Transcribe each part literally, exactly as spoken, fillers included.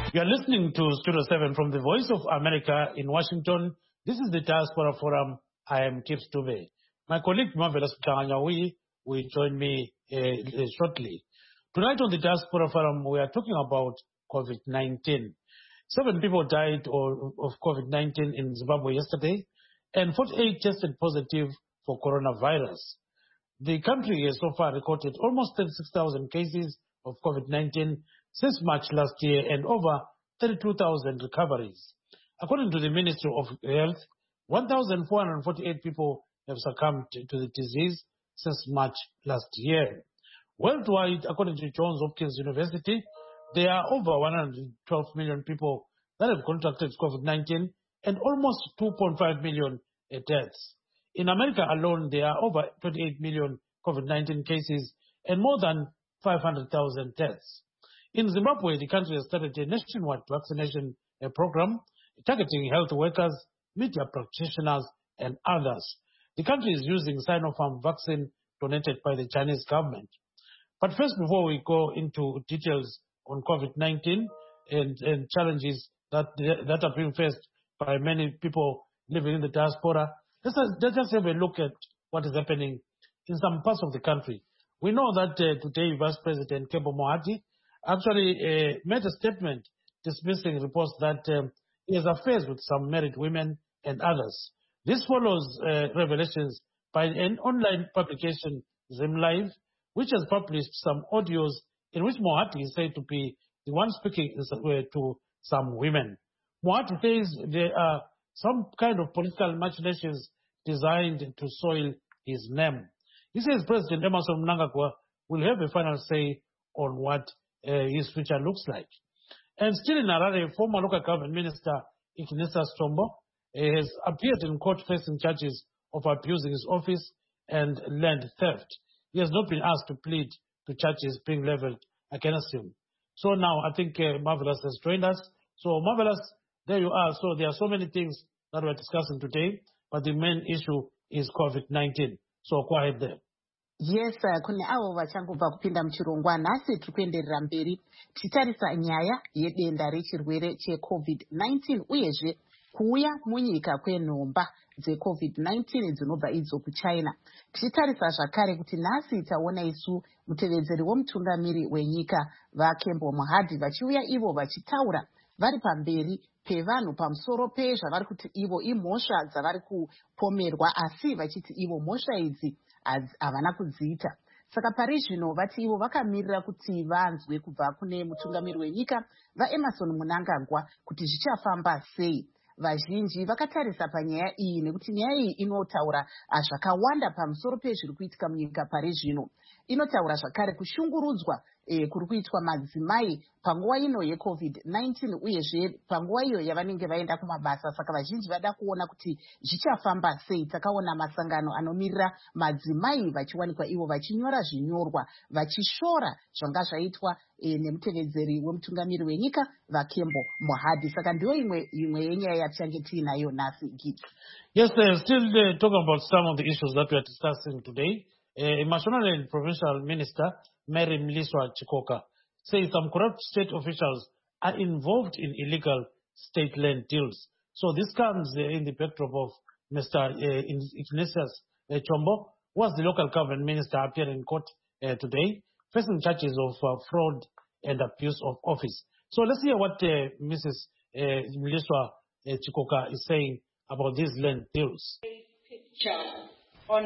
You are listening to Studio seven from the Voice of America in Washington. This is the Diaspora Forum. I am Kip Stuve. My colleague Marvelous Kanyawi will join me uh, shortly. Tonight on the Diaspora Forum, we are talking about COVID nineteen. Seven people died of COVID nineteen in Zimbabwe yesterday, and forty-eight tested positive for coronavirus. The country has so far recorded almost thirty-six thousand cases of COVID nineteen since March last year and over thirty-two thousand recoveries. According to the Ministry of Health, one thousand four hundred forty-eight people have succumbed to the disease since March last year. Worldwide, according to Johns Hopkins University, there are over one hundred twelve million people that have contracted COVID nineteen and almost two point five million deaths. In America alone, there are over twenty-eight million COVID nineteen cases and more than five hundred thousand deaths. In Zimbabwe, the country has started a nationwide vaccination program targeting health workers, media practitioners, and others. The country is using Sinopharm vaccine donated by the Chinese government. But first, before we go into details on COVID nineteen and, and challenges that, that are being faced by many people living in the diaspora, let's, let's just have a look at what is happening in some parts of the country. We know that uh, today Vice President Kembo Mohati actually uh, made a statement dismissing reports that um, he has affairs with some married women and others. This follows uh, revelations by an online publication, ZimLive, which has published some audios in which Mohati is said to be the one speaking to some women. Mohati says there are some kind of political machinations designed to soil his name. He says President Emmerson Mnangagwa will have a final say on what uh, his future looks like. And still in Harare, former local government minister Ignatius Chombo uh, has appeared in court facing charges of abusing his office and land theft. He has not been asked to plead to charges being leveled against him. So now I think uh, Marvelous has joined us. So Marvelous, there you are. So there are so many things that we're discussing today, but the main issue is COVID nineteen. So go ahead there. Yes, kune avo vachangobva kupinda muchirongwa nhasi tiri kuenderera mberi tichitarisa nyaya yedenda rechirwere checovid nineteen uyezve kuuya munyika kwenhomba dzecovid nineteen dzinobva idzo kuchina. Tichitarisa zvakare kuti nhasi taona isu mutevedzeri womutungamiri wenyika vaKembo Mohati vachiuya ivo vachitaura vari pamberi pevanhu pamusoro pezvavari kuti ivo imhosva dzavari kupomerwa, asi vachiti ivo mhosva idzi havana kudziita. Saka pari zvino vati ivo vakamirira kuti vanzwe kubva kune mutungamiri wenyika vaEmmerson Mnangagwa kuti zvichafamba sei. Vazhinji vakatarisa panyaya iyi nekuti nyaya iyi inotaura zvakawanda pamusoro pezviri kuitika munyika pari zvino. Inotaura zvakare kushungurudzwa e, kuri kuitwa madzimai panguva ino yecovid nineteen uyezve panguva iyo yavanenge vaenda kumabasa. Saka vazhinji vada kuona kuti zvichafamba sei. Takaona masangano anomirira madzimai vachiwanikwa ivo vachinyora zvinyorwa vachishora zvanga zvaitwa e, nemutevedzeri wemutungamiri wenyika vaKembo Mohati. Saka ndiyo imwe imwe yenyaya yatichange tiinayo nhasi Gibbs. Yes, uh, still uh, talking about some of the issues that we are discussing today. Uh, Mashonaland Provincial Minister Mary Mliswa Chikoka says some corrupt state officials are involved in illegal state land deals. So this comes uh, in the backdrop of Mister Uh, Ignatius uh, Chombo, who was the local government minister, appearing in court uh, today, facing charges of uh, fraud and abuse of office. So let's hear what uh, Missus Uh, Mliswa uh, Chikoka is saying about these land deals. Picture on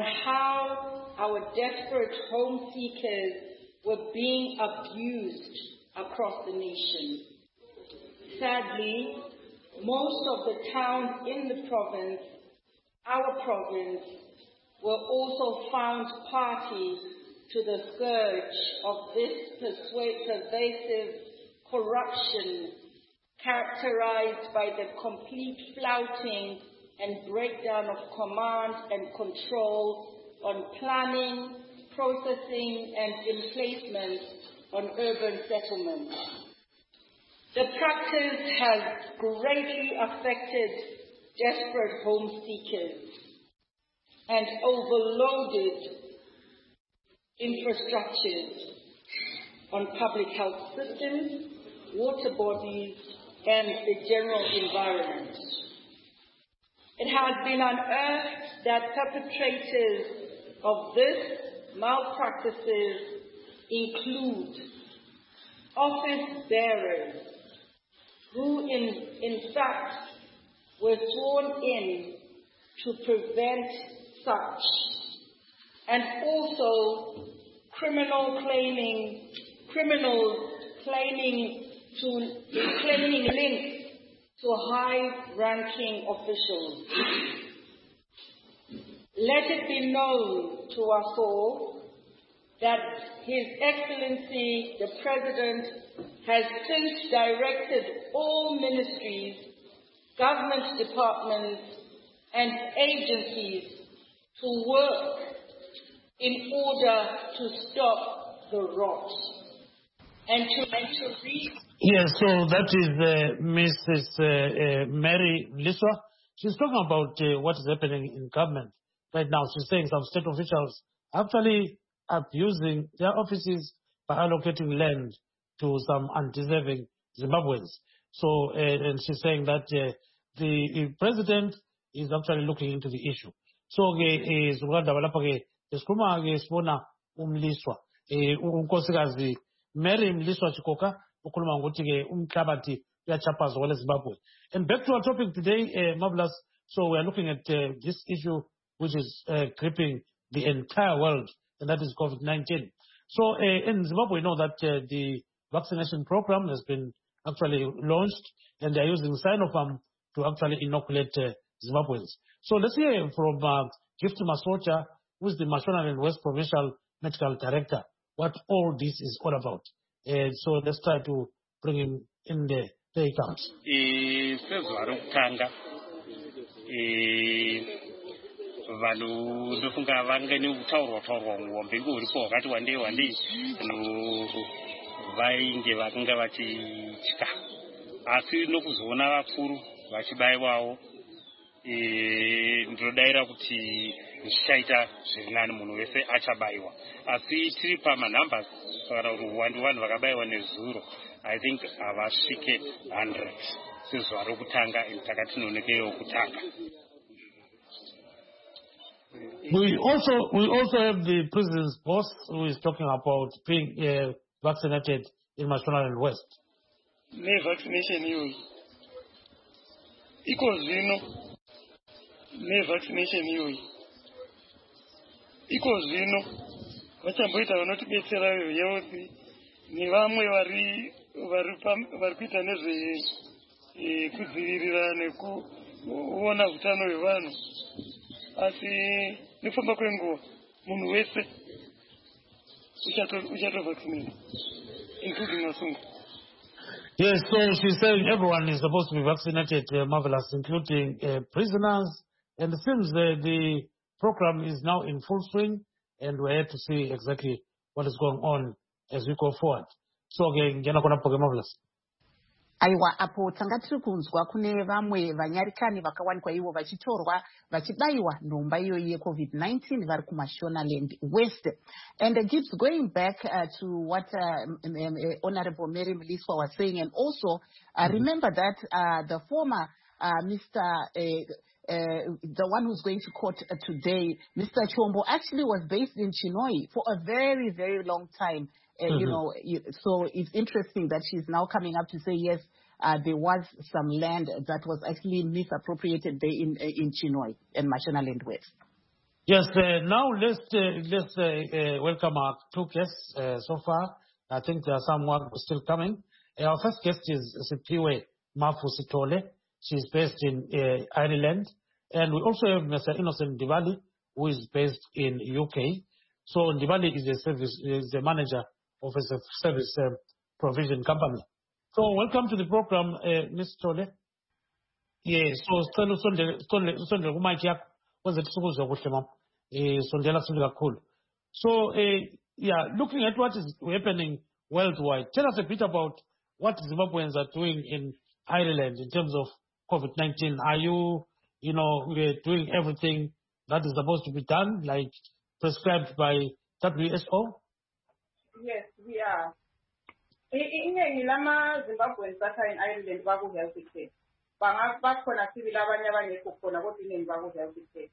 how our desperate home seekers were being abused across the nation. Sadly, most of the towns in the province, our province, were also found party to the scourge of this pervasive corruption, characterized by the complete flouting and breakdown of command and control on planning, processing, and emplacement on urban settlements. The practice has greatly affected desperate home seekers and overloaded infrastructures on public health systems, water bodies, and the general environment. It has been unearthed that perpetrators of this malpractices include office bearers who in, in fact were sworn in to prevent such, and also criminal claiming, criminals claiming to claiming links to high-ranking officials. Let it be known to us all that His Excellency the President has since directed all ministries, government departments, and agencies to work in order to stop the rot and to, and to reach. Yes, so that is uh, Missus Uh, uh, Mary Mliswa. She's talking about uh, what is happening in government right now. She's saying some state officials actually abusing their offices by allocating land to some undeserving Zimbabweans. So, uh, and she's saying that uh, the president is actually looking into the issue. So, is esikhuluma ke sibona uMliswa eh unkosikazi Mary Mliswa Chikoka ukhuluma ngokuthi ke umhlabathi uyachaphaza kwele Zimbabwe. And back to our topic today, uh, Marvelous. So we are looking at uh, this issue which is uh, gripping the entire world, and that is COVID nineteen. So uh, in Zimbabwe, we know that uh, the vaccination program has been actually launched, and they are using Sinopharm to actually inoculate uh, Zimbabweans. So let's hear from uh, Gift Masocha, who is the Mashonaland West Provincial Medical Director, what all this is all about. Uh, so let's try to bring him in there. There he comes. Vanhu ndofunga vangani kutaurwa taurwa muwambengu uripo wakati wandei wandei vainge vakanga vachitya, asi nokuzoona vakuru vachibayiwawo ndinodaira kuti zvichaita zviri nani, munhu wese achabayiwa. Asi tiri pamanumbers kana kuti uwandu vanhu vakabayiwa nezuro, I think havasvike one hundred sezuva rokutanga takati tinonekeyo kutanga. We also we also have the president's boss who is talking about being uh, vaccinated in Mashonaland West. Ne vaccination iyoyi iko zvino ne vaccination iyoyi iko zvino vachamboita vanotibetsera vehealth nevamwe vari vari vari kuita nezve kudzivirira nekuona utano hwevanhu, asi nefamba kwenguva munhu wese uchatovaccinate, including Masungu. Yes, so she's saying everyone is supposed to be vaccinated, uh, Marvelous, including uh, prisoners. And it seems uh, the program is now in full swing, and we're here to see exactly what is going on as we go forward. So again, Marvelous. Aiwa apo tanga tiri kunzwa kune vamwe vanyarikani vakawanikwa ivo vachitorwa vachibayiwa nhomba iyo yecovid nineteen vari kuMashonaland West. And it keeps going back uh, to what uh, um, um, uh, Honorable Mary Mliswa was saying, and also uh, remember that uh, the former uh, Mister Uh, Uh, the one who's going to court uh, today, Mister Chombo, actually was based in Chinhoyi for a very, very long time. Uh, mm-hmm. You know, so it's interesting that she's now coming up to say, yes, uh, there was some land that was actually misappropriated there in uh, in Chinhoyi and Mashonaland West. Yes, uh, now let's uh, let's uh, uh, welcome our two guests uh, so far. I think there are some more still coming. Uh, our first guest is Siphiwe Mafu Sithole. She's based in uh, Ireland. And we also have Mister Innocent Ndibali, who is based in U K. So Ndibali is a service, is the manager of a service uh, provision company. So welcome to the program, uh, Miz Tole. Yes, so Sondela Sondela kumike yakho kwenze tisukuzwe kuhle mama. Eh sondela sondela kakhulu. So uh, yeah, looking at what is happening worldwide, tell us a bit about what Zimbabweans are doing in Ireland in terms of COVID nineteen. Are you, you know, doing everything that is supposed to be done, like prescribed by W H O? Yes, we are. iningi lama-Zimbabweans bakha in-Ireland baku-healthy care. Bakhona sibili abanye abangekho khona kodwa iningi baku-healthy care.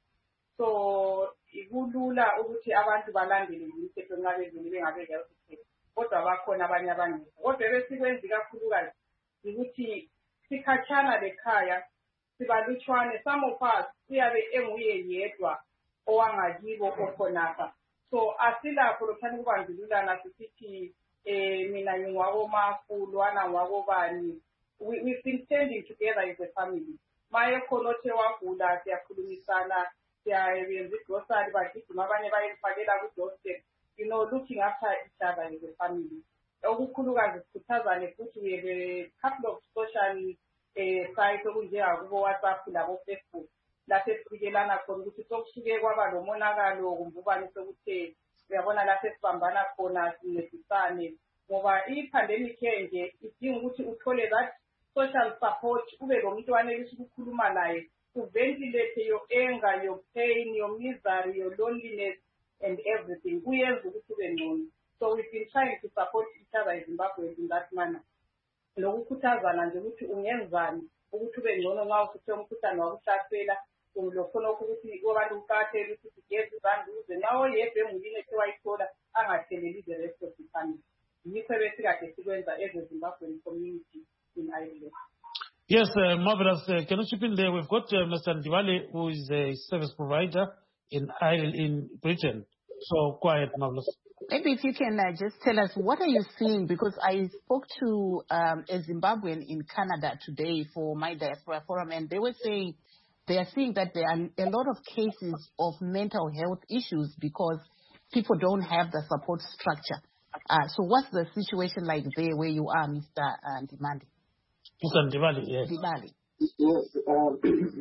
So kulula ukuthi abantu balandele imithetho nxa bezini bengabe-healthy care. Kodwa bakhona abanye abangekho. Kodwa ebesikwenzi kakhulukazi ukuthi sikhatshana lekhaya sibalutshwane. Some of us siyabe enguye yedwa owangakibo okhonapha. So asilakho lokuthanda ukubandlululana sisithi eh mina ngingwakoma Fulwana ngwakobani. We've been standing together as a family. Maye khonothe wagula siyakhulumisana siyayenza igrocery bagijima abanye bayifakela ku-doorstep, you know, looking after each other as a family. Okukhulukazi sikhuthazane futhi we have a couple of social eh sites okunjengakubo WhatsApp labo Facebook lapho esifikelana khona ukuthi sokusuke kwaba lo monakalo kumbubani sokuthe uyabona lapho esibambana khona sincedisane ngoba i-pandemic nje idinga ukuthi uthole that social support, ube lo muntu wanelisa ukukhuluma naye, uventilate your anger, your pain, your misery, your loneliness and everything. Kuyenza ukuthi ube ngcono. So we've been trying to support each other in Zimbabwe in that manner. Lokukhuthazana nje ukuthi ungenzani ukuthi ube ngcono nxa usuthe umkhuhlane wakuhlasela, umlokhona ukuthi abantu uqathele ukuthi sigeze izandla ukuze nxa oyedwa emulini ethe wayithola angatheleli the rest of the family. Yikho besikade sikwenza as a Zimbabwean community in Ireland. Yes, uh, marvelous. Uh, can you chip in there? We've got uh, Mister Ndibale, who is a service provider in Ireland, in Britain. So quiet, marvelous. Maybe if you can uh, just tell us, what are you seeing? Because I spoke to um, a Zimbabwean in Canada today for my diaspora forum, and they were saying they are seeing that there are a lot of cases of mental health issues because people don't have the support structure. Uh, so what's the situation like there where you are, Mister Uh, Ndimandi? Mister Ndibale, yes. Ndibale. Yes, um,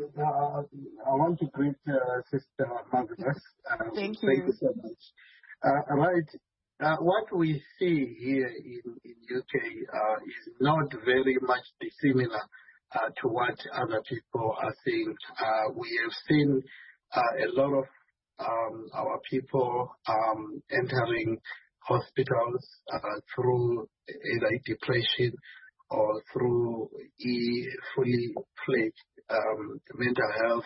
uh, I want to greet uh, Sister Marvelous. Um, thank you. Thank you so much. Uh, right, uh, what we see here in, in U K uh, is not very much dissimilar uh, to what other people are seeing. Uh, we have seen uh, a lot of um, our people um, entering hospitals uh, through either depression or through e fully fledged um, mental health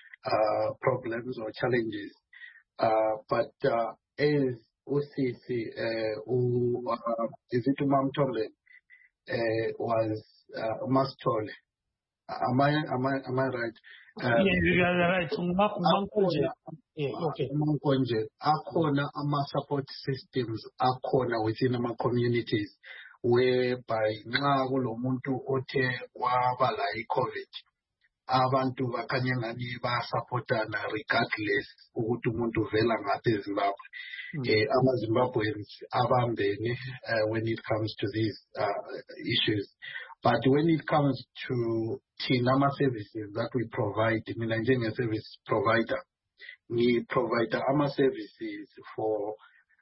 uh, problems or challenges. Uh, but uh, as U C C, uh, who, uh, is it Mamtole, uh, was uh, Mastole. Am I, am I, am I right? Um, yeah, you are right. Umankonje. Yeah, okay. Umankonje. Akona ama support systems akona within our communities whereby nxa kulomuntu othe wabala i-COVID, abantu bakhanye ngani bayasupportana regardless ukuthi umuntu uvela ngaphi eZimbabwe. Eh, ama-Zimbabweans abambene uh, when it comes to these uh, issues. But when it comes to Tinama services that we provide, mina njenge-service provider, we provide ama services for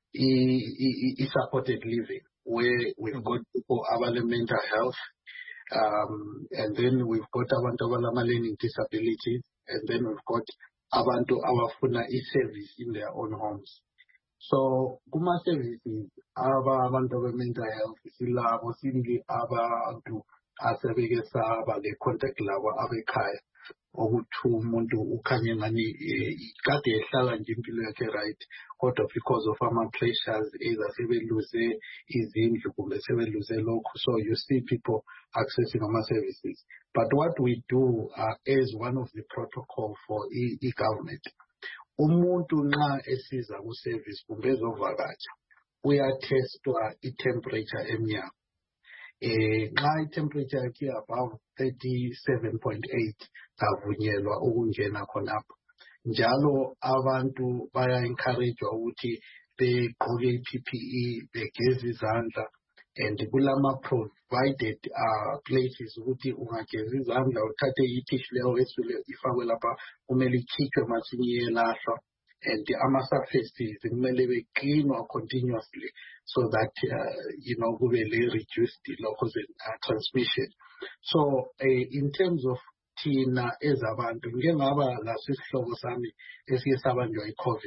e-supported living, where we've got people abale mental health, um, and then we've got abantu abalama learning disabilities, and then we've got abantu abafuna i-service in their own homes. So kuma services aba abantu be-mental health silabo sibili abantu asebeke saba le-contact labo abekhaya ukuthi umuntu ukhanye ngani kade ehlala nje impilo yakhe right kodwa because of ama-pressures either sebeluze izindlu kumbe sebeluze lokhu. So you see people accessing ama-services. But what we do uh, as one of the protocol for e-government, umuntu nxa esiza ku-service kumbe ezovakatsha uyatestwa i-temperature emnyama. Eh, nxa i-temperature yakhe above thirty-seven point eight avunyelwa ukungena khonapho. Njalo abantu baya-encouragewa ukuthi begqoke i-P P E, begeze izandla, and kulama provided uh, places ukuthi ungageza izandla uthathe i-tissue leyo esule ifakwe lapha kumele ikhitshwe masinya iyelahlwa, and ama-surfaces kumele be-cleanwa continuously so that uh, you know kube le-reduced local uh, transmission. So uh, in terms of thina ezabantu ngeke ngaba laso isihlobo sami esike sabanjwa i-COVID.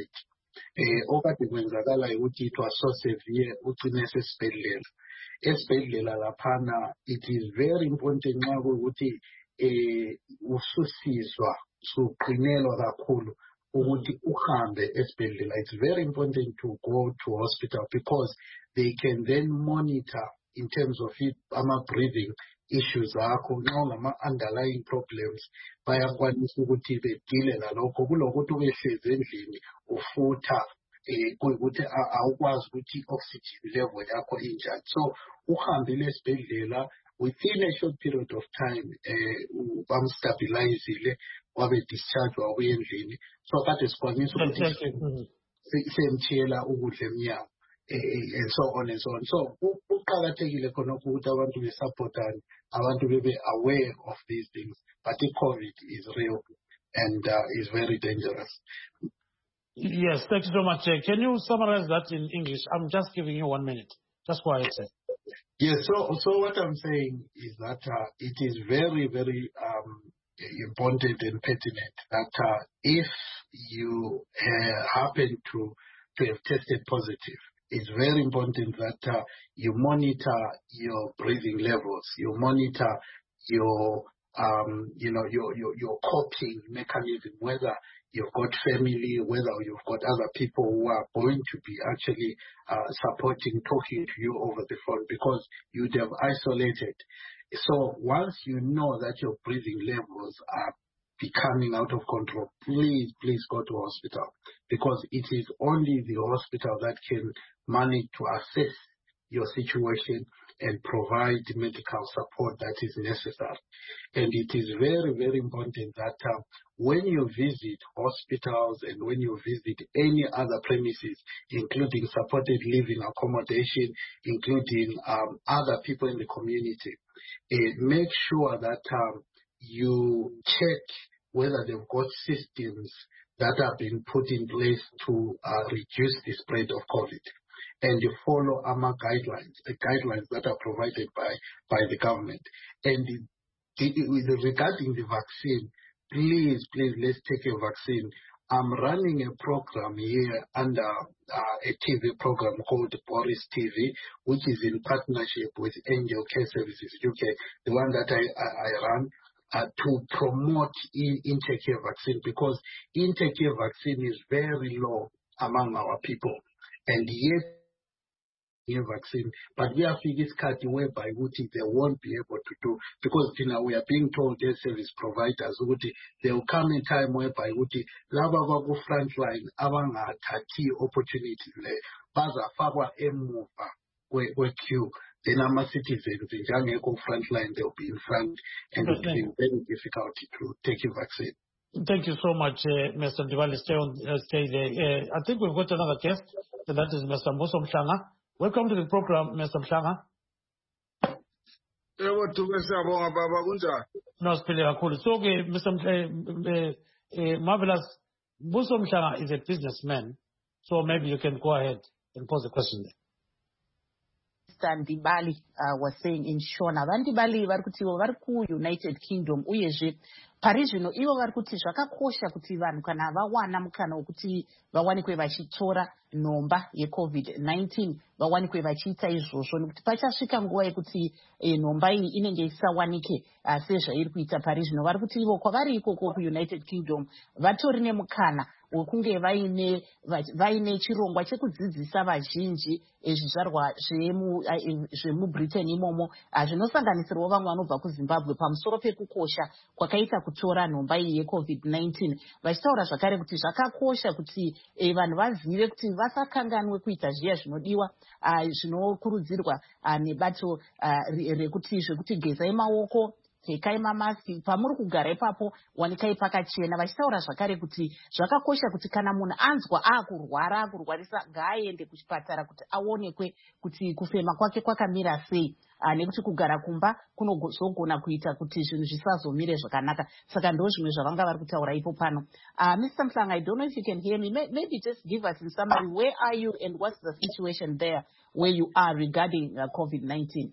eh okade kwenzakala ukuthi it was so severe ugcine sesibhedlela esibhedlela laphana. It is very important nxa ukuthi eh ususizwa suqinelwa kakhulu ukuthi uhambe esibhedlela. It's very important to go to hospital because they can then monitor in terms of it, ama breathing issues akho nxa ngama underlying problems bayakwanisa ukuthi bedile lalokho kulokuthi ubehlezi endlini ufutha eh ukuthi awukwazi ukuthi oxygen level yakho injani. So uhambile esibhedlela within a short period of time eh bamstabilize wabe discharge wabuye endlini. So kade sikwanisa ukuthi semthiyela ukudla emnyango and so on and so on. So kuqakathekile khona ukuthi abantu besupportane, abantu bebe aware of these things. But the COVID is real and uh, is very dangerous. Yes, thank you so much. Uh, can you summarize that in English? I'm just giving you one minute. Just go ahead, sir. Yes, so, so what I'm saying is that uh, it is very, very um, important and pertinent that uh, if you uh, happen to, to have tested positive, it's very important that uh, you monitor your breathing levels, you monitor your, um, you know, your, your, your coping mechanism, whether you've got family, whether you've got other people who are going to be actually uh, supporting, talking to you over the phone, because you'd have isolated. So once you know that your breathing levels are becoming out of control, please, please go to hospital, because it is only the hospital that can manage to assess your situation and provide medical support that is necessary. And it is very, very important that uh, when you visit hospitals and when you visit any other premises, including supported living accommodation, including um, other people in the community, uh, make sure that um, you check whether they've got systems that have been put in place to uh, reduce the spread of COVID. And you follow A M A guidelines, the guidelines that are provided by, by the government. And the, the, regarding the vaccine, please, please, let's take a vaccine. I'm running a program here under uh, a T V program called Boris T V, which is in partnership with Angel Care Services U K, the one that I, I, I run, uh, to promote in, Intercare vaccine, because Intercare vaccine is very low among our people. And yet, vaccine, but we are figuring cut whereby they won't be able to do, because you know we are being told their service providers there will come a time whereby laba baku frontline abangathathi opportunity le bazafakwa emuva kwe queue, then ama citizens njengeko frontline they'll be in front and it will be very difficult to take a vaccine. Thank you so much, uh, Mister Ndibali. Stay on, uh, stay there. Uh, I think we've got another guest, and that is Mister Mbuso Mhlanga. Welcome to the program, Mister Mhlanga. No, so, okay, Mister Uh, uh, Marvelous, Mbuso Mhlanga is a businessman, so maybe you can go ahead and pose the question there. Mister Ndibali uh, was saying in Shona, Vandibali varikutiwa variku United Kingdom uyezve pari zvino ivo vari kuti zvakakosha kuti vanhu kana vawana mukana wekuti vawanikwe vachitora nhomba yecovid nineteen vawanikwe vachiita izvozvo, nekuti pachasvika nguva yekuti e, nhomba iyi inenge isawanike uh, sezvairi kuita pari zvino. Vari kuti ivo kwavari ikoko kuUnited Kingdom vatori nemukana wekunge vaine vaine chirongwa chekudzidzisa vazhinji zvizvarwa zvemuBritain imomo zvinosanganisirawo vamwe vanobva kuZimbabwe pamusoro pekukosha kwakaita kutora nhomba iyi yecovid nineteen, vachitaura zvakare kuti zvakakosha kuti e, vanhu vazive kuti vasakanganwe kuita zviya zvinodiwa zvinokurudzirwa nebato rekuti zvekuti gezai maoko, pfekai mamaski, pamuri kugara ipapo wanikai pakachena. Vachitaura zvakare kuti zvakakosha kuti kana munhu anzwa akurwara akurwarisa ngaaende kuchipatara kuti aonekwe kuti kufema kwake kwakamira sei, nekuti kugara kumba kunozogona kuita kuti zvinhu zvisazomire zvakanaka. Saka ndo zvimwe zvavanga vari kutaura ipo pano. Uh, Mister Mhlanga, I don't know if you can hear me. Maybe just give us in summary, where are you and what's the situation there where you are regarding uh, COVID nineteen?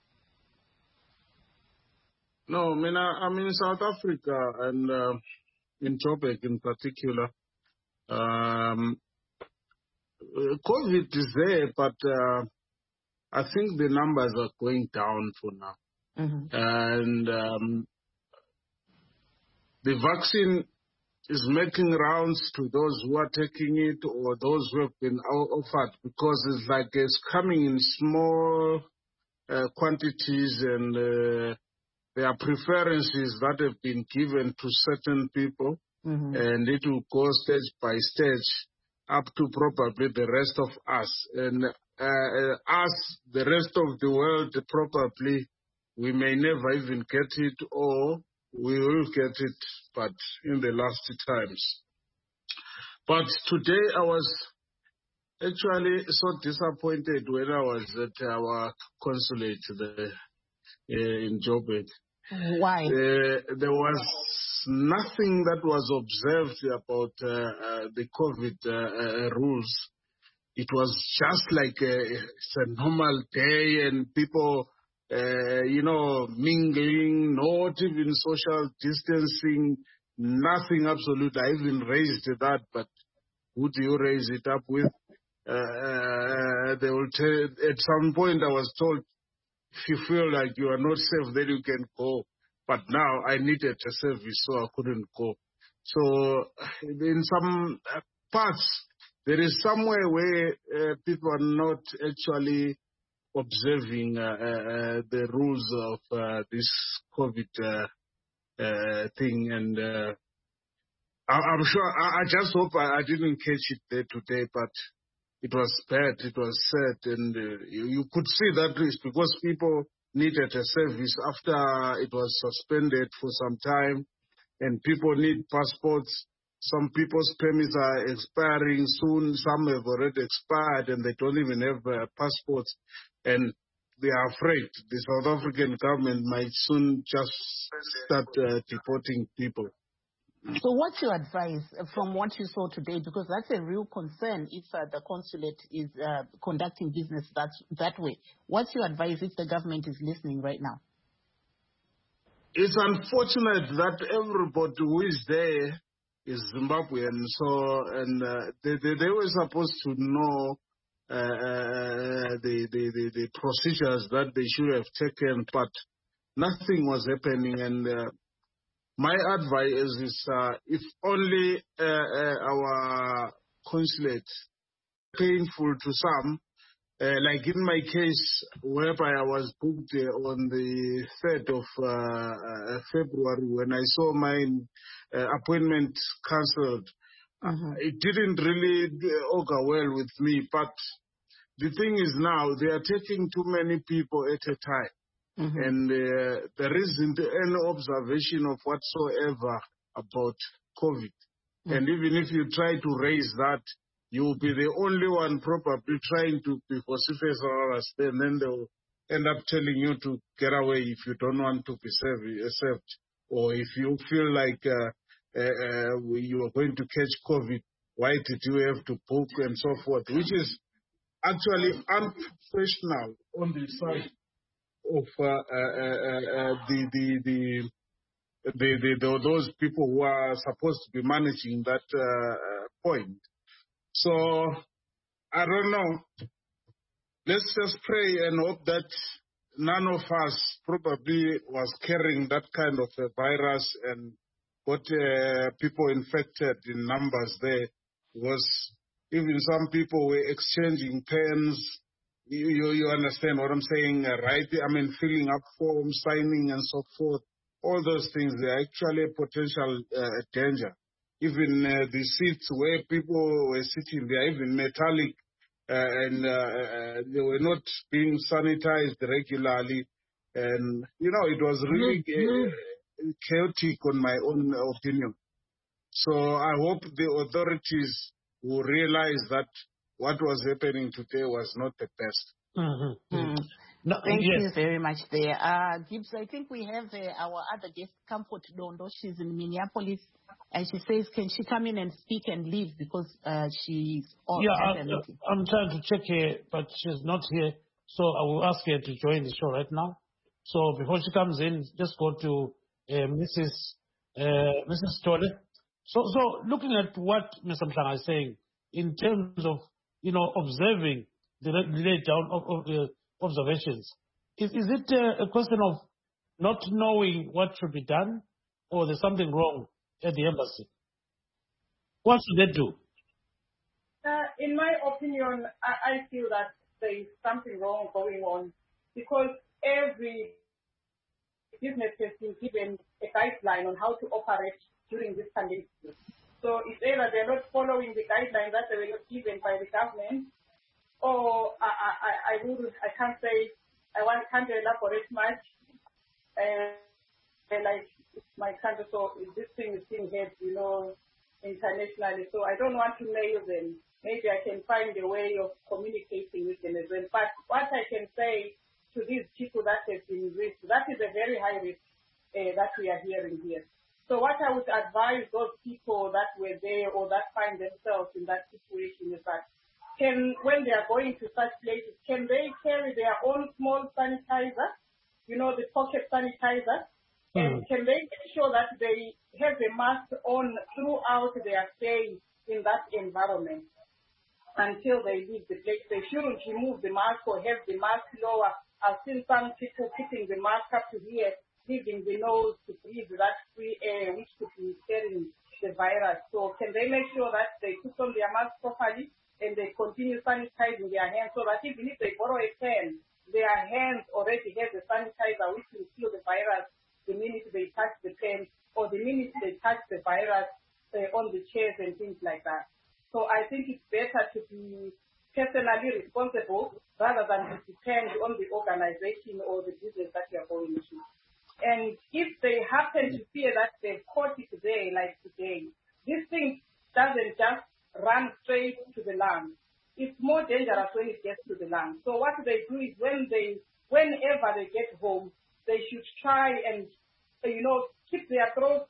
No, I mean, I'm in South Africa and uh, in Joburg in particular. Um, uh, COVID is there, but uh, I think the numbers are going down for now. Mm-hmm. And um, the vaccine is making rounds to those who are taking it or those who have been offered, because it's like it's coming in small uh, quantities, and uh, there are preferences that have been given to certain people, Mm-hmm. and it will go stage by stage up to probably the rest of us. And uh, uh, us, the rest of the world, probably we may never even get it, or we will get it, but in the last times. But today I was actually so disappointed when I was at our consulate there, uh, in Joburg. Why? Uh, there was nothing that was observed about uh, uh, the COVID uh, uh, rules. It was just like a, it's a normal day, and people, uh, you know, mingling, not even social distancing, nothing absolute. I even raised that, but who do you raise it up with? Uh, uh, they will tell, at some point I was told, if you feel like you are not safe, then you can go. But now I needed a service, so I couldn't go. So in some parts, there is somewhere where uh, people are not actually observing uh, uh, the rules of uh, this COVID uh, uh, thing. And uh, I, I'm sure, I, I just hope I, I didn't catch it there today, but it was bad, it was sad, and uh, you, you could see that it's because people needed a service after it was suspended for some time, and people need passports. Some people's permits are expiring soon, some have already expired, and they don't even have uh, passports, and they are afraid the South African government might soon just start uh, deporting people. So what's your advice from what you saw today? Because that's a real concern if uh, the consulate is uh, conducting business that, that way. What's your advice if the government is listening right now? It's unfortunate that everybody who is there is Zimbabwean. So, and uh, they, they, they were supposed to know uh, uh, the, the, the, the procedures that they should have taken, but nothing was happening. And uh, my advice is, is uh, if only uh, uh, our consulate, painful to some, uh, like in my case, whereby I was booked uh, on the third of uh, uh, February, when I saw my uh, appointment cancelled, Mm-hmm. uh, it didn't really augur well with me. But the thing is now, they are taking too many people at a time. Mm-hmm. And uh, there isn't any observation of whatsoever about COVID. Mm-hmm. And even if you try to raise that, you will be the only one probably trying to be vociferous, and then they'll end up telling you to get away if you don't want to be served. Or if you feel like uh, uh, uh, you are going to catch COVID, why did you have to book and so forth, which is actually unprofessional on the side of uh, uh, uh, the, the, the, the, the, the, those people who are supposed to be managing that uh, point. So, I don't know. Let's just pray and hope that none of us probably was carrying that kind of a virus and got uh, people infected in numbers there. Because even some people were exchanging pens. You, you, you understand what I'm saying, right? I mean, filling up forms, signing and so forth. All those things, they're actually a potential uh, danger. Even uh, the seats where people were sitting, they are even metallic, uh, and uh, uh, they were not being sanitized regularly. And, you know, it was really uh, chaotic on my own opinion. So I hope the authorities will realize that what was happening today was not the best. Mm-hmm. Mm. No, Thank yes. you very much there. Uh, Gibbs, I think we have uh, our other guest, Comfort Dondo. She's in Minneapolis. And she says, can she come in and speak and leave because uh, she's on Yeah, at a I, meeting? I'm trying to check her, but she's not here. So I will ask her to join the show right now. So before she comes in, just go to uh, Missus Uh, Missus Tole. So, so looking at what Mister Mhlanga is saying, in terms of you know, observing the laid down of, of the observations. Is, is it a, a question of not knowing what should be done, or there's something wrong at the embassy? What should they do? Uh, in my opinion, I, I feel that there is something wrong going on, because every business has been given a guideline on how to operate during this pandemic. So it's either they're not following the guidelines that they were not given by the government, or I, I, I would, I can't say, I want, can't elaborate much. Uh, like my country, so this thing is being heard, you know, internationally. So I don't want to nail them. Maybe I can find a way of communicating with them as well. But what I can say to these people that have been risked, that is a very high risk uh, that we are hearing here. So what I would advise those people that were there or that find themselves in that situation is that can, when they are going to such places, can they carry their own small sanitizer, you know, the pocket sanitizer, mm. and can they make sure that they have a mask on throughout their stay in that environment until they leave the place? They shouldn't remove the mask or have the mask lower. I've seen some people keeping the mask up to here, leaving the nose to breathe that free air, which could be carrying the virus. So can they make sure that they put on their mask properly and they continue sanitizing their hands, so that even if they borrow a pen, their hands already have the sanitizer which will kill the virus the minute they touch the pen or the minute they touch the virus uh, on the chairs and things like that. So I think it's better to be personally responsible rather than to depend on the organization or the business that you're going to. And if they happen to fear that they've caught it today, like today, this thing doesn't just run straight to the lungs. It's more dangerous when it gets to the lungs. So what they do is when they, whenever they get home, they should try and, you know, keep their throats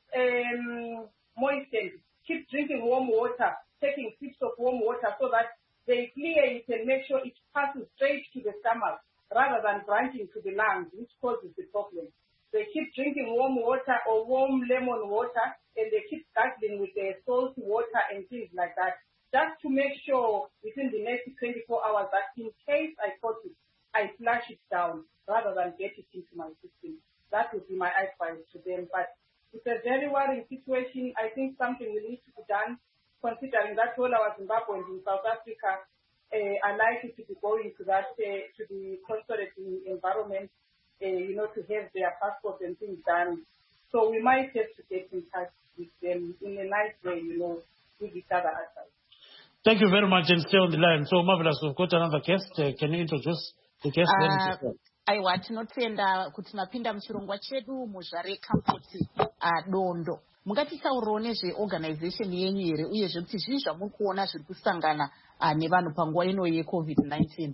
um, moistened, keep drinking warm water, taking sips of warm water so that they clear it and make sure it passes straight to the stomach rather than branching to the lungs, which causes the problem. They keep drinking warm water or warm lemon water, and they keep gargling with their salt water and things like that, just to make sure within the next twenty-four hours that in case I caught it, I flush it down rather than get it into my system. That would be my advice to them. But it's a very worrying situation. I think something will need to be done, considering that all our Zimbabweans in South Africa uh, are likely to be going to that, uh, to the consulate environment, Uh, you know, to have their passports and things done. So we might have to get in touch with them in a nice way, you know, with each other outside. Thank you very much, and stay on the line. So, Marvelous, we've got another guest. Uh, can you introduce the guest? Uh, aiwa tinotenda kuti mapinda muchirongwa chedu muzvare campus uh, dondo mungatisaurawo nezveorganization yenyu here uyezve kuti zvii zvamuri kuona zviri kusangana uh, nevanhu panguva ino yecovid nineteen.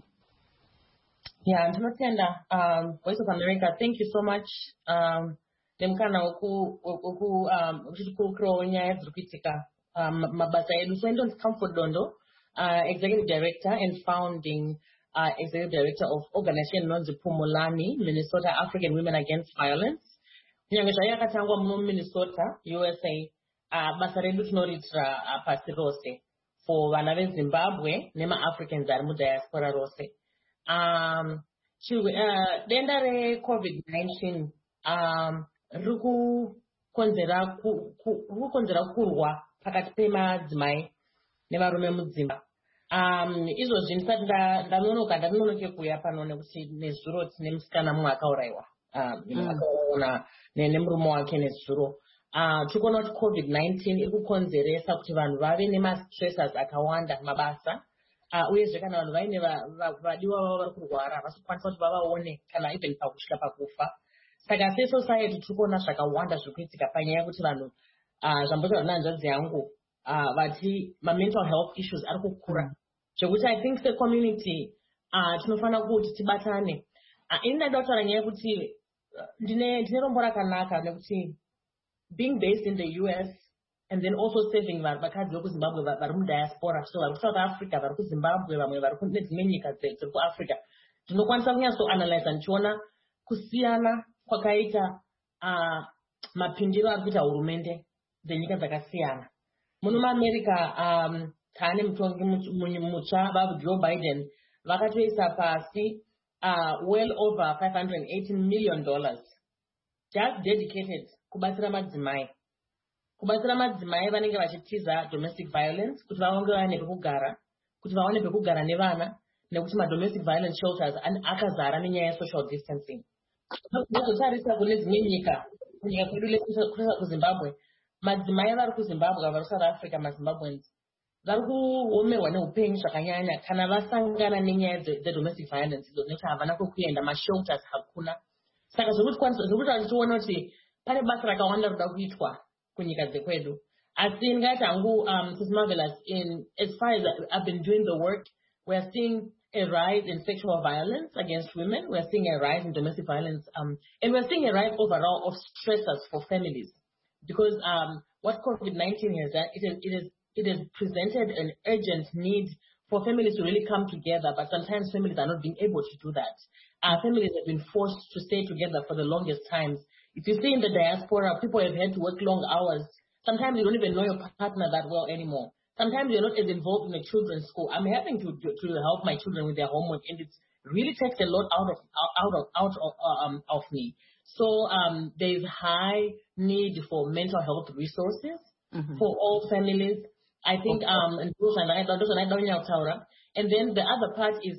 Yeah, ndinotenda um, Voice of America. Thank you so much. Um, nemukana woku uchitikurukirawo nyaya dziri kuitika mabasa edu. So ndonzi Comfort Dondo, uh, Executive Director and Founding uh, Executive Director of organization inonzi Pumulani, Minnesota African Women Against Violence. Kunyange zvayakatangwa muno Minnesota, U S A, uh, basa redu tinoriitira uh, pasi rose for vana veZimbabwe nema-Africans ari mudiaspora rose. Um, to, uh, denda re COVID nineteen, um, ruku konzera ku, ku, ruku konzera kurwa pakati pemadzimai nevarume mudzimba. Um, izvozvi ndisati ndanonoka ndanonoke kuuya pano nekuti nezuro tine musikana mumwe akaurayiwa um, akaona nemurume wake nezuro. Uh, tikuona kuti COVID nineteen iri kukonzeresa kuti vanhu vave nemastressors akawanda mabasa. Uh, uyezve kana vanhu vaine vadiwa vavo vari kurwara havasi kukwanisa kuti vavaone kana even pakusvika pakufa. Saka sesociety tiri kuona zvakawanda zviri kuitika panyaya yekuti vanhu zvambotaura nehanzvadzi yangu vati ma-mental health issues ari kukura zvekuti I think secommunity tinofanira kuti tibatane. Ini ndada kutaura nyaya yekuti ndine rombo rakanaka nekuti being based in the U S and then also saving vakadzi vekuzimbabwe vari mudiaspora, so vari kuSouth Africa, vari kuzimbabwe, vamwe vari kunedzimwe nyika dziri kuAfrica, ndinokwanisa kunyatsoanalyza ndichiona kusiyana kwakaita mapindiro ari kuita hurumende dzenyika dzakasiyana. Muno muAmerica um, tane mutongi mucha babu Joe Biden vakatoisa pasi uh, well over five hundred eighteen million dollars just dedicated kubatsira madzimai kubatsira madzimai vanenge vachitiza domestic violence kuti vaonge vane pekugara kuti vaone pekugara nevana nekuti ma-domestic violence shelters akazara nenyaya ye-social distancing. Kuzotarisa kune dzimwe nyika kunyika kwedu kuZimbabwe madzimai vari kuZimbabwe vari South Africa maZimbabweans vari kuomerwa neupenyu zvakanyanya kana vasangana nenyaya dze-domestic violence idzo nekuti havana kwekuenda ma-shelters hakuna. Saka zvokuti vachitiona kuti pane basa rakawanda roda kuitwa kunyika dzekwedu. Asi ndingati hangu um, Sis Marvelous, in as far as I've been doing the work, we are seeing a rise in sexual violence against women. We are seeing a rise in domestic violence, um, and we are seeing a rise overall of stressors for families. Because um, what COVID nineteen has done, it is, it is, it has presented an urgent need for families to really come together, but sometimes families are not being able to do that. Our families have been forced to stay together for the longest times. If you see in the diaspora, people have had to work long hours. Sometimes you don't even know your partner that well anymore. Sometimes you're not as involved in the children's school. I'm having to, to to help my children with their homework, and it really takes a lot out of out of out of um of me. So um there's high need for mental health resources mm-hmm. for all families. I think um and those are those are and then the other part is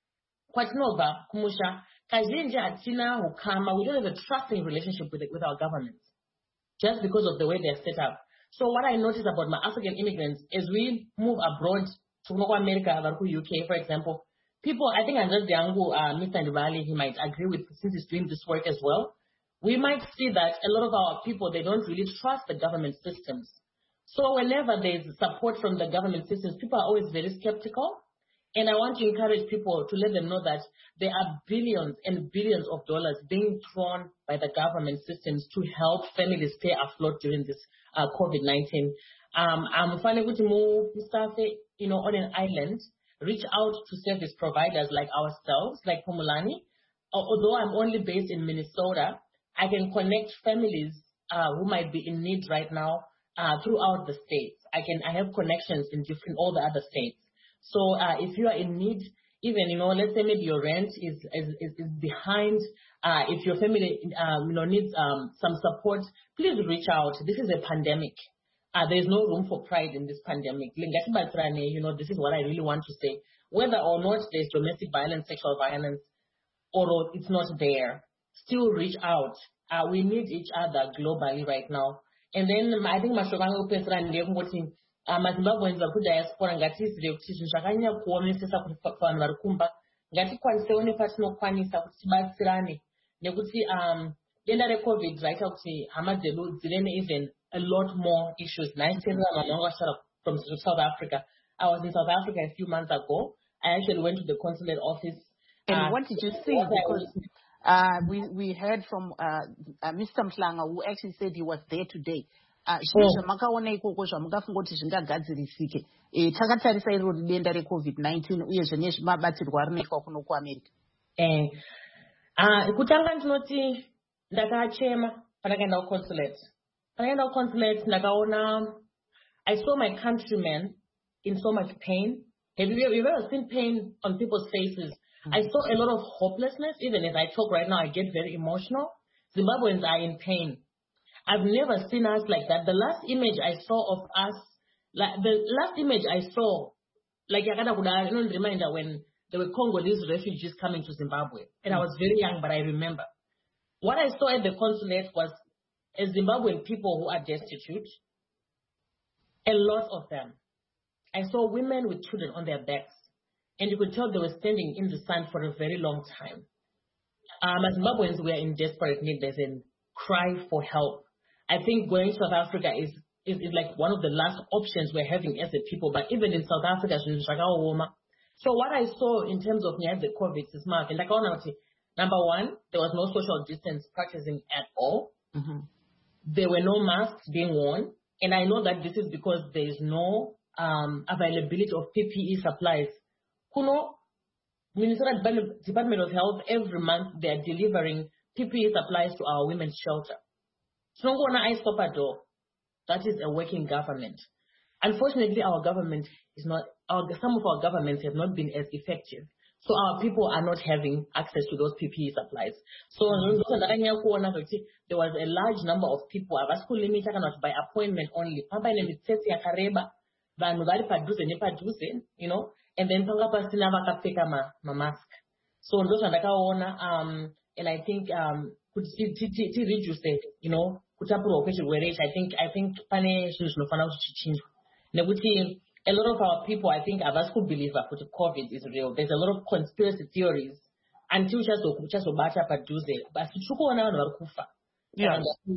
kwatinobva kumusha kazhinji hatina hukama. We don't have a trusting relationship with it, with our governments just because of the way they're set up. So what I notice about my African immigrants is we move abroad to America, U K, for example. People, I think Andres Diangu, uh, Mister Ndubali, he might agree with since he's doing this work as well. We might see that a lot of our people, they don't really trust the government systems. So whenever there's support from the government systems, people are always very skeptical. And I want to encourage people to let them know that there are billions and billions of dollars being thrown by the government systems to help families stay afloat during this uh, COVID nineteen. Um, I'm finding to move staff, you know, on an island, reach out to service providers like ourselves, like Pumulani. Although I'm only based in Minnesota, I can connect families uh, who might be in need right now uh, throughout the states. I can I have connections in different all the other states. So uh, if you are in need, even, you know, let's say maybe your rent is is, is, is behind, uh, if your family, uh, you know, needs um, some support, please reach out. This is a pandemic. Uh, there is no room for pride in this pandemic. You know, this is what I really want to say. Whether or not there's domestic violence, sexual violence, or it's not there, still reach out. Uh, we need each other globally right now. And then I think Mashokango Petra and maZimbabweans vari kudiaspora ngatizive kuti zvinhu zvakanyanya kuomesesa kuti vanhu vari kumba ngatikwanisewo nepatinokwanisa kuti tibatsirane nekuti um denda recovid raita kuti hama dzedu dzive even a lot more issues. Naiterera mama wangu ashara from South Africa. I was in South Africa a few months ago. I actually went to the consulate office. And uh, what did you see? Because uh, we, we heard from uh, uh, Mister Mhlanga, who actually said he was there today. Zvamakaona ikoko zvamukafunga kuti zvingagadzirisike takatarisa iro denda recovid nineteen uyezve nezvemabatirwo arinoitwa kuno kuamerica. Eh, uh, kutanga ndinoti ndakachema pandakaenda kuconsulate. Pandakaenda kuconsulate ndakaona, I saw my countrymen in so much pain. Have you, you've ever seen pain on people's faces? Mm-hmm. I saw a lot of hopelessness. Even as I talk right now, I get very emotional. Zimbabweans are in pain. I've never seen us like that. The last image I saw of us, like the last image I saw, like I don't remember when there were Congolese refugees coming to Zimbabwe. And I was very young, but I remember. What I saw at the consulate was a Zimbabwean people who are destitute. A lot of them. I saw women with children on their backs. And you could tell they were standing in the sun for a very long time. Um, as Zimbabweans, we are in desperate need. There's a cry for help. I think going to South Africa is, is, is like one of the last options we're having as a people. But even in South Africa, so what I saw in terms of the COVID is mark. And like number one, there was no social distance practicing at all. Mm-hmm. There were no masks being worn. And I know that this is because there is no um, availability of P P E supplies. Kuno, Minnesota Department of Health, every month they are delivering P P E supplies to our women's shelter. So I stop at door. That is a working government. unfortunately, our government is not, our, some of our governments have not been as effective. So our people are not having access to those P P E supplies. So mm-hmm. there was a large number of people by appointment only. You know, and then ma mask. So um and I think um could reduce it, you know, I think I think a lot of our people, I think, are who believe that COVID is real. There's a lot of conspiracy theories until just just obata produce but yeah.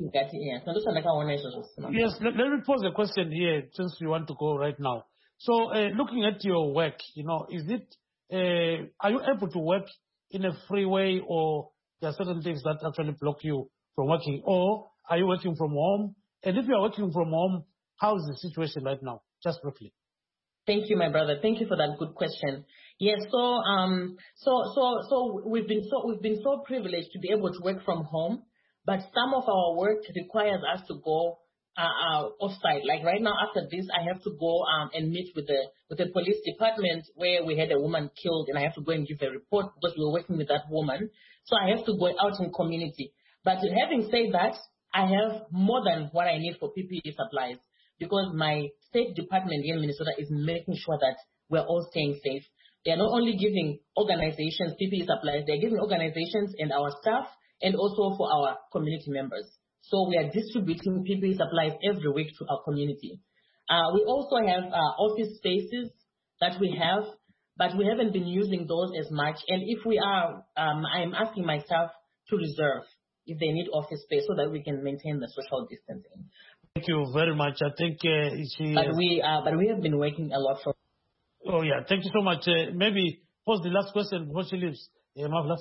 Yes, let, let me pose a question here since we want to go right now. So, uh, looking at your work, you know, is it uh, are you able to work in a free way, or there are certain things that actually block you from working, or are you working from home? And if you are working from home, how is the situation right now? Just briefly. Thank you, my brother. Thank you for that good question. Yes, so um, so so so we've been so we've been so privileged to be able to work from home, but some of our work requires us to go uh, uh, off-site. Like right now, after this, I have to go um, and meet with the with the police department where we had a woman killed, and I have to go and give a report because we were working with that woman. So I have to go out in community. But having said that, I have more than what I need for P P E supplies, because my State Department here in Minnesota is making sure that we're all staying safe. They are not only giving organizations P P E supplies, they're giving organizations and our staff and also for our community members. So we are distributing P P E supplies every week to our community. Uh, we also have uh, office spaces that we have, but we haven't been using those as much. And if we are, um, I'm asking my staff to reserve if they need office space so that we can maintain the social distancing. Thank you very much. I think uh, she. But we, uh, but we have been working a lot for. Oh yeah, thank you so much. Uh, maybe pose the last question before she leaves. Uh, Marvelous.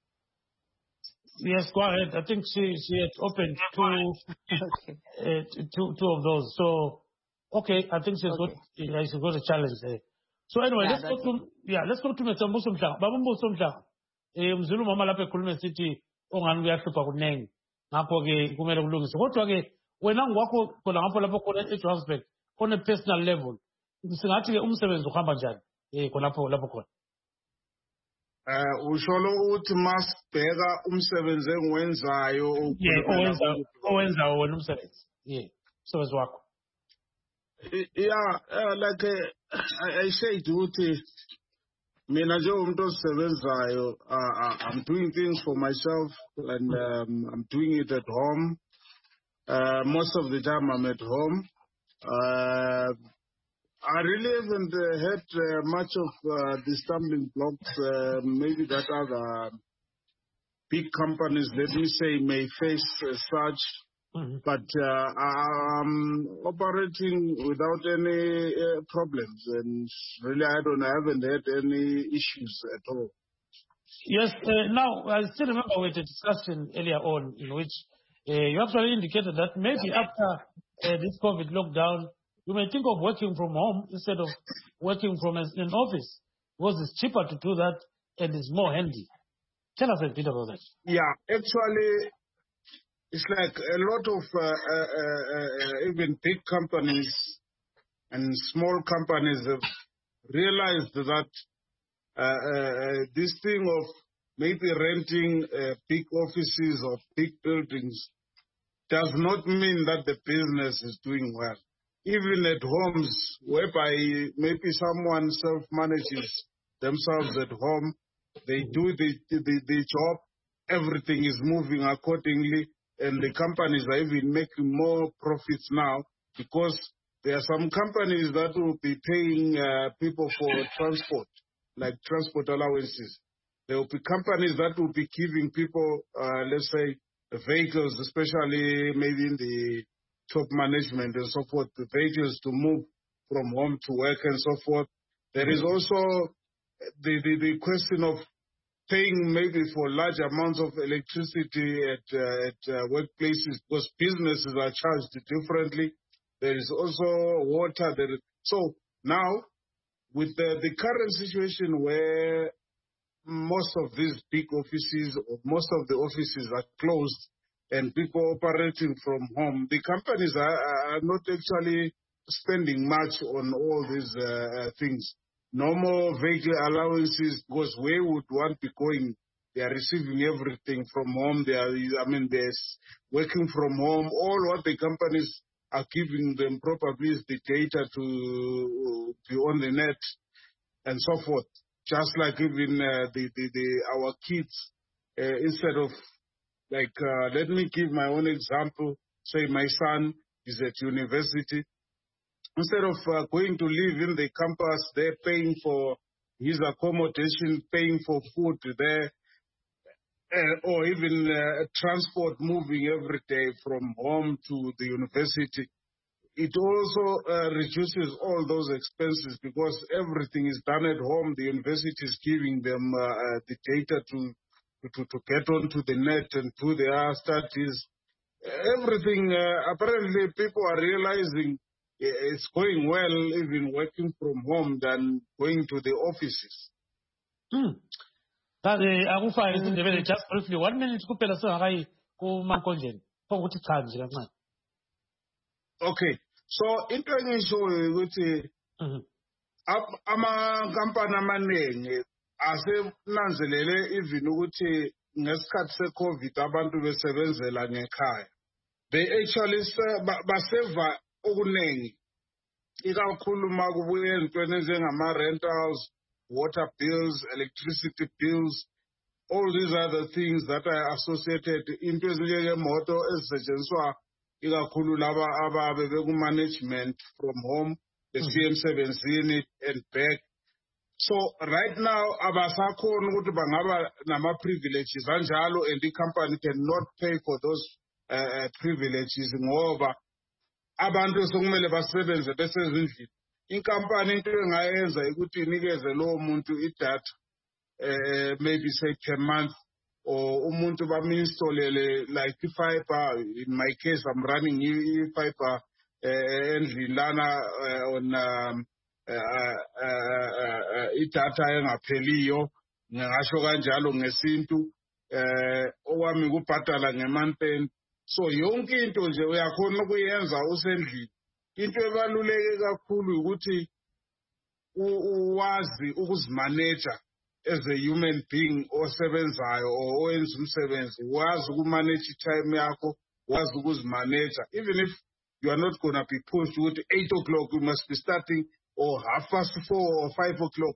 Yes, go ahead. I think she she had opened two, okay. uh, two two of those. So okay, I think she's okay. got yeah, she's got a challenge there. So anyway, yeah, let's go to it. yeah, let's go to Mtambuso Mhlanga. Baba Mbuso Mhlanga. Eh mzulu mama lapha ekhuluma sithi ongani kuyahlupha kunengi. Ngakho ke kumele kulungiswe. Kodwa ke wena ngwakho khona ngapho lapho khona eJohannesburg on a personal level. Singathi ke umsebenzi uhamba njani? Eh khonapho lapho khona. Uh, usholo uthi masibheka umsebenzi engiwenzayo owenza owenza wena umsebenzi yeah umsebenzi wakho yeah uh, like uh, I, I said ukuthi mina nje umuntu osebenzayo I'm doing things for myself and um, I'm doing it at home. Uh, most of the time I'm at home. uh, I really haven't uh, had uh, much of uh, the stumbling blocks, uh, maybe that other big companies, let me say, may face as such. Mm-hmm. But uh, I'm operating without any uh, problems, and really I don't, I haven't had any issues at all. Yes, uh, now I still remember we had a discussion earlier on in which uh, you actually indicated that maybe after uh, this COVID lockdown, you may think of working from home instead of working from an office, because it's cheaper to do that and it's more handy. Tell us a bit about that. Yeah, actually, it's like a lot of uh, uh, uh, even big companies and small companies have realized that uh, uh, this thing of maybe renting uh, big offices or big buildings does not mean that the business is doing well. Even at homes, whereby maybe someone self-manages themselves at home, they do the, the, the job, everything is moving accordingly, and the companies are even making more profits now because there are some companies that will be paying uh, people for transport, like transport allowances. There will be companies that will be giving people, uh, let's say, vehicles, especially maybe in the top management and so forth, the vehicles to move from home to work and so forth. There is also the, the, the question of paying maybe for large amounts of electricity at, uh, at uh, workplaces because businesses are charged differently. There is also water. There is, so now, with the, the current situation where most of these big offices or most of the offices are closed, and people operating from home, the companies are, are not actually spending much on all these uh, things. No more vehicle allowances, because where would one be going? They are receiving everything from home. They are, I mean, they're working from home. All what the companies are giving them probably is the data to be on the net and so forth. Just like even uh, the, the, the our kids, uh, instead of like, uh, let me give my own example. Say my son is at university. Instead of uh, going to live in the campus, they're paying for his accommodation, paying for food there, uh, or even uh, transport moving every day from home to the university. It also uh, reduces all those expenses because everything is done at home. The university is giving them uh, uh, the data to, to, to get onto the net and do their studies. Everything, uh, apparently people are realizing it's going well even working from home than going to the offices. Hmm. That akufa isindebele just briefly one minute kuphela singakayi kumankonjeni ukuthi cha nje kancane. Okay, so into engishoyo ukuthi ama-company amaningi asenanzelele even ukuthi ngesikhathi se-COVID abantu besebenzela ngekhaya. They actually baseva okuningi, ikakhulu uma kubuye entweni njengama-rentals, water bills, electricity bills, all these other things that are associated into ezinjengemoto ezisetshenziswa ikakhulu laba ababe beku-management from home, the C M seventeen and back. So right now, abasakhona ukuthi bangaba nama-privileges anjalo, and the company cannot pay for those uh, privileges ngoba abantu sokumele basebenze besezindlini. Inkampani into engayenza ukuthi inikeze lowo muntu idatha, uh, maybe say per month, or umuntu bami-installele like i-fiber. In my case, I'm running i-fiber endlini lana on um, idatha engapheliyo, ngingasho kanjalo ngesintu, eh okwami kubhadala ngemonth. So yonke into nje uyakhona ukuyenza usendlini. Into ebaluleke kakhulu ukuthi uwazi ukuzimanage as a human being osebenzayo or owenza umsebenzi, wazi ukumanage time yakho, wazi ukuzimanage. Even if you are not going to be pushed with eight o'clock, you must be starting, or half past four or five o'clock.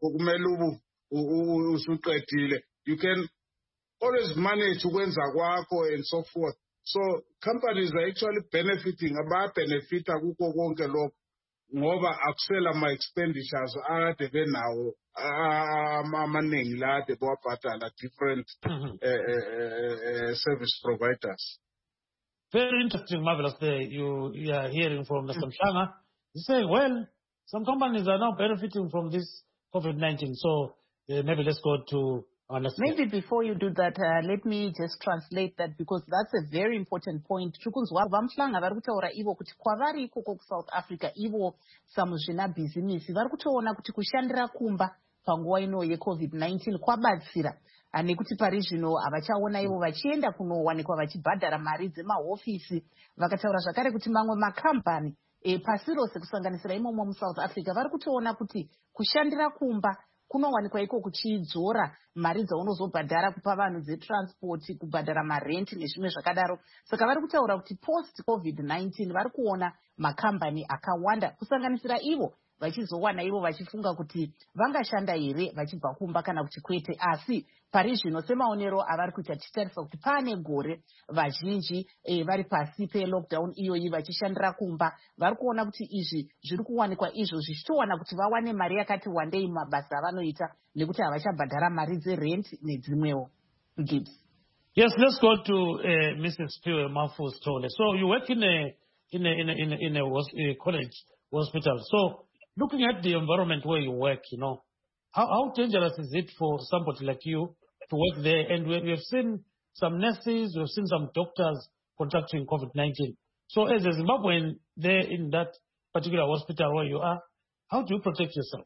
You can always manage ukwenza kwakho and so forth. So companies are actually benefiting, about benefit akukho konke lokho ngoba akusela ama expenditures ade benawo amaningi la ade bawabhadala different service providers. Very interesting, marvelous there. You, you are hearing from Mister Mhlanga. You say, well, some companies are now benefiting from this COVID nineteen. So uh, maybe let's go to our next. Maybe before you do that, uh, let me just translate that because that's a very important point. Chukunzwa vamhlanga vari kutaura ivo kuti kwavari ikoko kuSouth Africa ivo samuzvina business vari kutoona kuti kushandira kumba panguva ino yeCovid nineteen kwabatsira nekuti pari zvino havachaona ivo vachienda kunowanikwa vachibhadhara mari dzemahofisi. Vakataura zvakare kuti mamwe makambani e, pasi rose kusanganisira imomo muSouth Africa vari kutoona kuti kushandira kumba kunowanikwa iko kuchidzora mari dzaunozobhadhara kupa vanhu dzetransport, kubhadhara marenti nezvimwe zvakadaro. Saka vari kutaura kuti post COVID nineteen vari kuona makambani akawanda kusanganisira ivo vachizowana ivo vachifunga kuti vangashanda here vachibva kumba kana kuti kwete. Asi pari zvino semaonero avari kuita tichitarisa kuti pane gore vazhinji e, vari pasi pelockdown iyoyi vachishandira kumba vari kuona kuti izvi zviri kuwanikwa izvo zvichitowana kuti vawane mari yakati wandei mumabasa avanoita nekuti havachabhadhara mari dzerent nedzimwewo. Gibbs. Yes, let's go to uh, Missus Piwe Mafus Tole. So you work in a in a in a in a, in a, a college hospital. So looking at the environment where you work, you know, how, how dangerous is it for somebody like you to work there? And we, we have seen some nurses, we've seen some doctors contracting COVID nineteen. So as a Zimbabwean there in that particular hospital where you are, how do you protect yourself?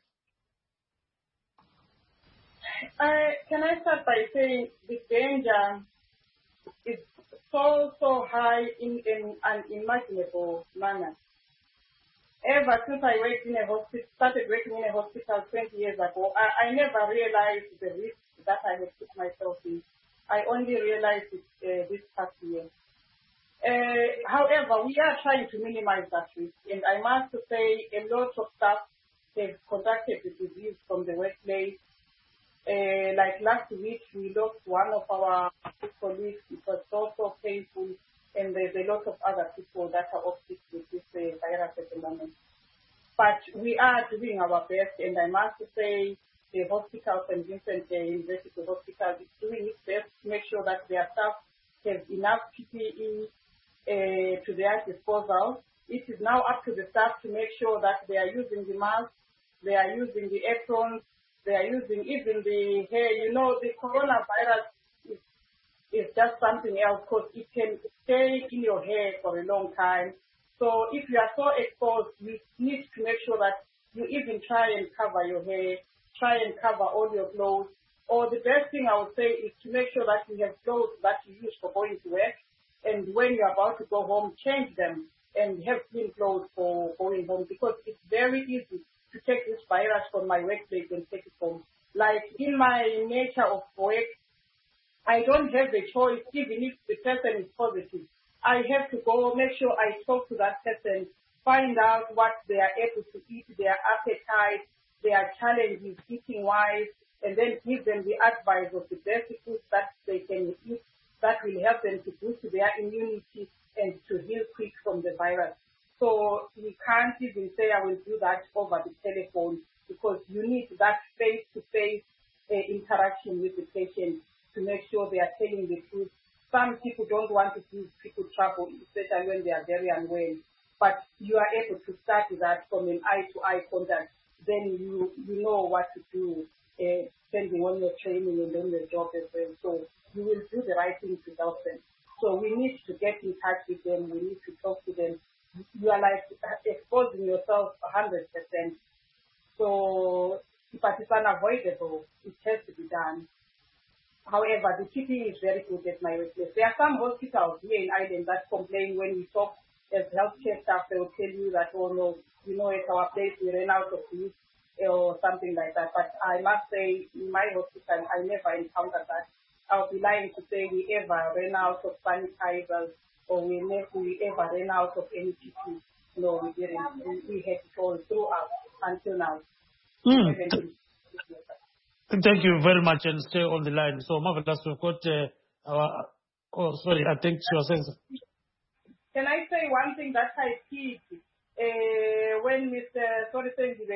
Uh, can I start by saying the danger is so, so high in an unimaginable manner. ever since I worked in a hospital, started working in a hospital twenty years ago, I, I never realized the risk that I had put myself in. I only realized it uh, this past year. Uh, however, we are trying to minimize that risk, and I must say a lot of staff have contracted the disease from the workplace. Uh, like last week, we lost one of our colleagues. It was also painful, and there's a lot of other people that are off sick with this uh, virus at the moment. But we are doing our best, and I must say the hospital, Saint Vincent uh, University Hospital, is doing its best to make sure that their staff have enough P P E uh, to their disposal. It is now up to the staff to make sure that they are using the masks, they are using the aprons, they are using even the hair. You know, the coronavirus is, is just something else because it can stay in your hair for a long time. So if you are so exposed, you need to make sure that you even try and cover your hair, try and cover all your clothes. Or the best thing I would say is to make sure that you have clothes that you use for going to work, and when you're about to go home, change them and have clean clothes for going home, because it's very easy to take this virus from my workplace and take it home. Like in my nature of work, I don't have a choice. Even if the person is positive, I have to go make sure I talk to that person, find out what they are able to eat, their appetite, their challenges eating-wise, and then give them the advice of the best foods that they can eat that will help them to boost their immunity and to heal quick from the virus. So we can't even say I will do that over the telephone, because you need that face-to-face uh, interaction with the patient to make sure they are telling the truth. Some people don't want to give people trouble, especially when they are very unwell. But you are able to start that from an eye-to-eye contact. Then you, you know what to do, uh, depending on your training and on your job as well. So you will do the right thing to help them. So we need to get in touch with them. We need to talk to them. You are like exposing yourself one hundred percent. So, but it's unavoidable. It has to be done. However, the P P E is very good at my workplace. There are some hospitals here in Ireland that complain when we talk as healthcare staff. They will tell you that, oh no, you know, at our place we ran out of food or something like that. But I must say, in my hospital, I never encountered that. I'll be lying to say we ever ran out of sanitizers or we never we ever ran out of any P P E. No, we didn't. We, we had it all throughout until now. Mm. Thank you very much, and stay on the line. So, Marvelous, we've got uh, our. Oh, sorry, I think she was saying. Can I say one thing that I did uh, when Mister Sorry,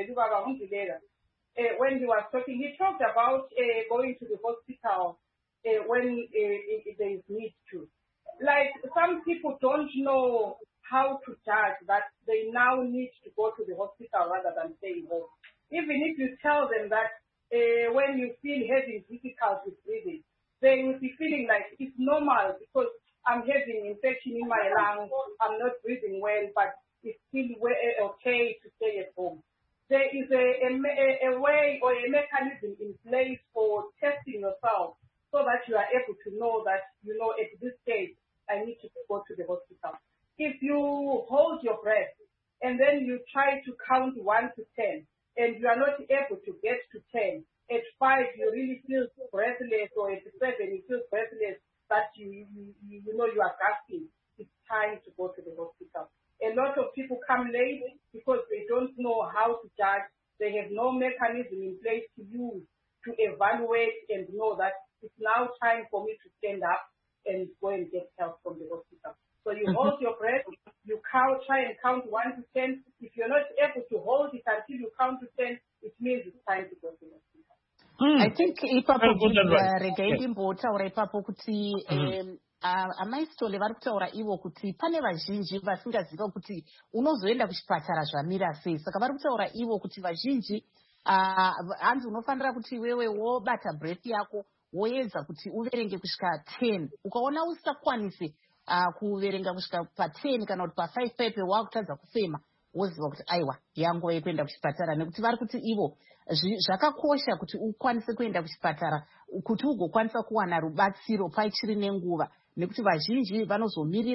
uh, when he was talking, he talked about uh, going to the hospital uh, when uh, there is need to. Like, some people don't know how to judge that they now need to go to the hospital rather than staying home. Even if you tell them that uh, when you feel having difficulty breathing, they will be feeling like it's normal because I'm having infection in my lungs, I'm not breathing well, but it's still okay to stay at home. There is a, a, a way or a mechanism in place for testing yourself so that you are able to know that, you know, at this stage, I need to go to the hospital. If you hold your breath and then you try to count one to ten and you are not able to get to ten, at five you really feel breathless, or at seven you feel breathless, that you, you, you know you are gasping, it's time to go to the hospital. A lot of people come late because they don't know how to judge. They have no mechanism in place to use to evaluate and know that it's now time for me to stand up and go and get help from the hospital. So you mm-hmm. hold your breath, you count, try and count one to ten. If you're not able to hold it until you count to ten, it means it's time to go to the hospital. Mm. I think ipapo regai ndimbotaura ipapo kuti amaistole vari kutaura ivo kuti pane vazhinji vasingaziva kuti unozoenda kuchipatara zvamira sei. Saka vari kutaura ivo kuti vazhinji hanzi unofanira kuti wewe wobata breath yako woedza kuti uverenge kusvika ten. Ukaona usingakwanisi kuverenga kusvika pa-ten kana kuti pa-five pepe wakutadza kufema, woziva kuti aiwa yanguva yekuenda kuchipatara. Nekuti vari kuti ivo zvakakosha kuti ukwanise kuenda kuchipatara kuti ugokwanisa kuwana rubatsiro pachiri nenguva, nekuti vazhinji vanozomirira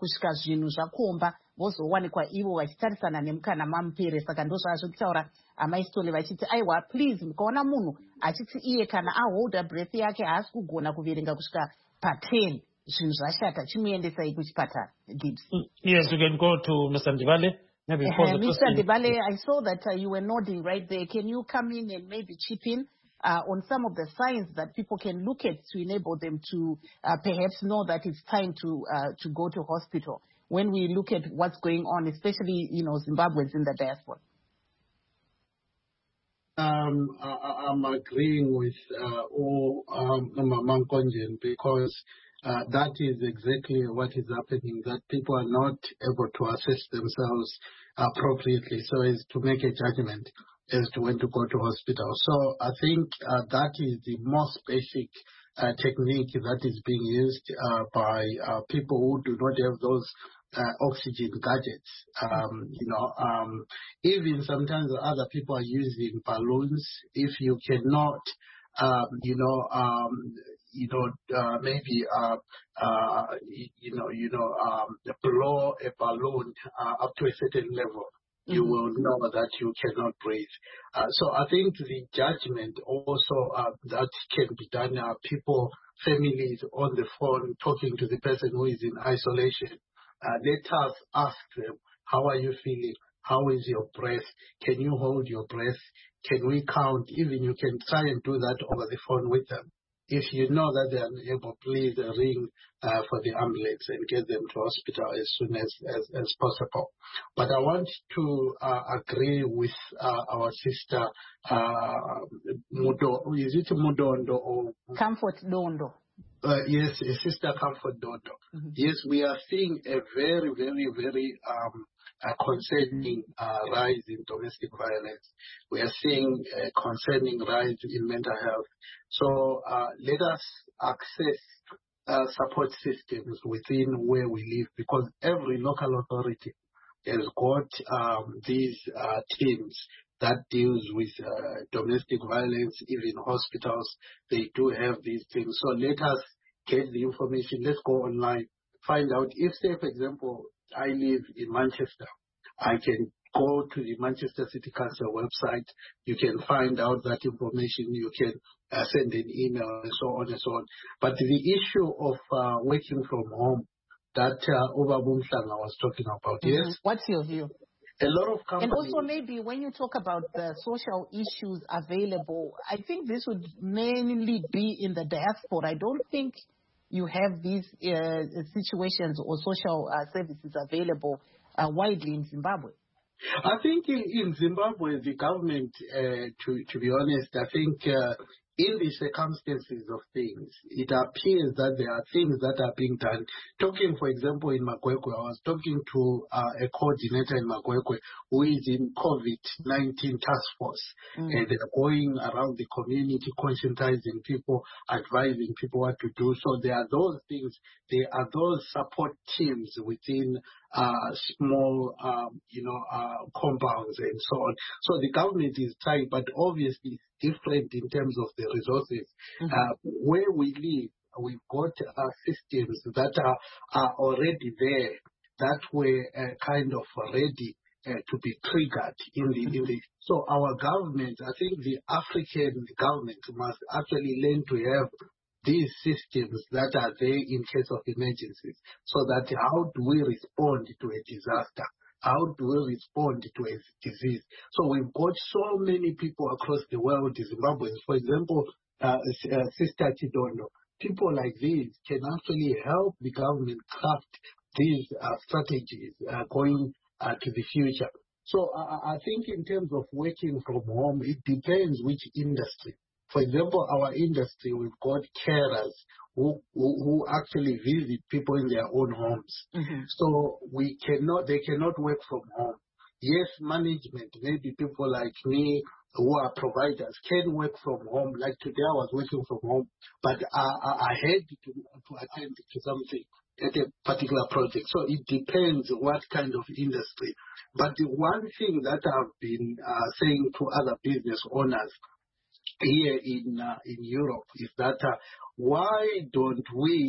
kusvika zvinhu zvakomba vozowanikwa ivo vachitarisana nemukana mamupere. Saka ndozvazvo kutaura amaistole vachiti aiwa please mukaona munhu achiti iye kana aholda breath yake haasi kugona kuverenga kusvika paten zvinhu zvashata chimuendesai kuchipatara. Yes, you can go to Mister Ndibale. Maybe uh, Mister Ndibale, I saw that uh, you were nodding right there. Can you come in and maybe chip in uh, on some of the signs that people can look at to enable them to uh, perhaps know that it's time to uh, to go to hospital when we look at what's going on, especially, you know, Zimbabweans in the diaspora? Um, I, I'm agreeing with uh, all um, Mankonjan because uh, that is exactly what is happening, that people are not able to assess themselves appropriately so as to make a judgment as to when to go to hospital. So I think uh, that is the most basic uh, technique that is being used uh, by uh, people who do not have those Uh, oxygen gadgets. Um, you know, um, even sometimes other people are using balloons. If you cannot, um, you know, um, you know, uh, maybe, uh, uh, you know, you know, um, blow a balloon uh, up to a certain level, mm-hmm. you will know that you cannot breathe. Uh, so I think the judgment also uh, that can be done. Uh, people, families on the phone talking to the person who is in isolation. Uh, let us ask them, how are you feeling? How is your breath? Can you hold your breath? Can we count? Even you can try and do that over the phone with them. If you know that they are unable, please ring uh, for the ambulance and get them to hospital as soon as, as, as possible. But I want to uh, agree with uh, our sister, uh, Mudo, is it Mudondo or? Comfort Dondo. Uh, yes, Sister Comfort Dodo. Mm-hmm. Yes, we are seeing a very, very, very um, uh, concerning uh, rise in domestic violence. We are seeing a concerning rise in mental health. So uh, let us access uh, support systems within where we live, because every local authority has got um, these uh, teams that deals with uh, domestic violence, even hospitals, they do have these things. So let us get the information. Let's go online, find out. If, say, for example, I live in Manchester, I can go to the Manchester City Council website. You can find out that information. You can uh, send an email and so on and so on. But the issue of uh, working from home, that uh, Obabum Shanga was talking about, mm-hmm. yes? What's your view? A lot of companies. And also maybe when you talk about the social issues available, I think this would mainly be in the diaspora. I don't think you have these uh, situations or social uh, services available uh, widely in Zimbabwe. I think in, in Zimbabwe, the government, uh, to, to be honest, I think uh, in the circumstances of things, it appears that there are things that are being done. Talking, for example, in Makwekwe, I was talking to uh, a coordinator in Makwekwe who is in COVID nineteen task force. Mm. And they're going around the community, conscientizing people, advising people what to do. So there are those things, there are those support teams within uh, small, um, you know, uh, compounds and so on. So the government is trying, but obviously different in terms of the resources. Mm-hmm. Uh, where we live, we've got uh, systems that are, are already there, that were uh, kind of ready uh, to be triggered in the, mm-hmm. in the. So our government, I think the African government must actually learn to have these systems that are there in case of emergencies, so that how do we respond to a disaster? How do we respond to a disease? So we've got so many people across the world, Zimbabweans, for example, uh, uh, Sister Chidondo. People like these can actually help the government craft these uh, strategies uh, going uh, to the future. So uh, I think in terms of working from home, it depends which industry. For example, our industry, we've got carers who, who, who actually visit people in their own homes. Mm-hmm. So we cannot, they cannot work from home. Yes, management, maybe people like me who are providers can work from home. Like today I was working from home, but I, I, I had to, to attend to something at a particular project. So it depends what kind of industry. But the one thing that I've been uh, saying to other business owners here in uh, in Europe is that uh, why don't we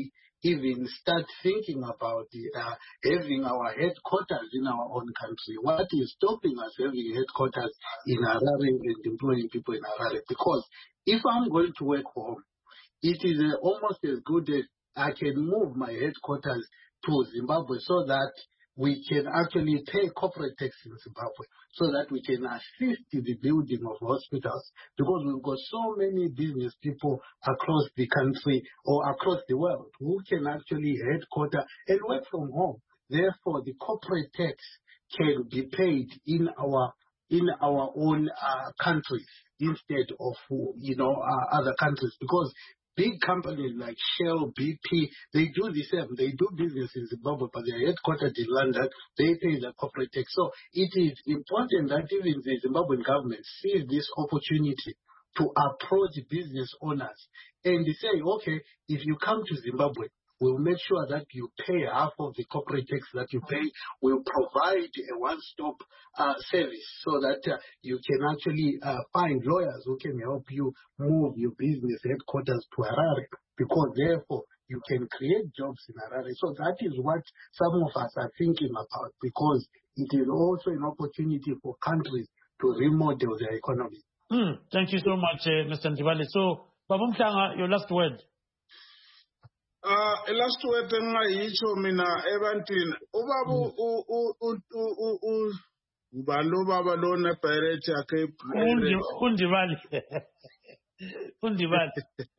even start thinking about uh, having our headquarters in our own country. What is stopping us having headquarters in Harare and employing people in Harare? Because if I'm going to work home, it is uh, almost as good as I can move my headquarters to Zimbabwe so that we can actually pay corporate tax in Zimbabwe, so that we can assist in the building of hospitals, because we've got so many business people across the country or across the world who can actually headquarter and work from home. Therefore, the corporate tax can be paid in our in our own uh, countries instead of you know uh, other countries, because big companies like Shell, B P, they do the same. They do business in Zimbabwe, but they are headquartered in London. They pay the corporate tax. So it is important that even the Zimbabwean government sees this opportunity to approach business owners and say, okay, if you come to Zimbabwe, we'll make sure that you pay half of the corporate tax that you pay. We'll provide a one-stop uh, service so that uh, you can actually uh, find lawyers who can help you move your business headquarters to Harare, because therefore you can create jobs in Harare. So that is what some of us are thinking about, because it is also an opportunity for countries to remodel their economy. Mm, thank you so much, uh, Mister Ndibale. So, Baba Mhlanga, your last word. Uh, last word engayicho mina ebantwini ubaba u ubalo baba lona pirate yakhe undibali undibali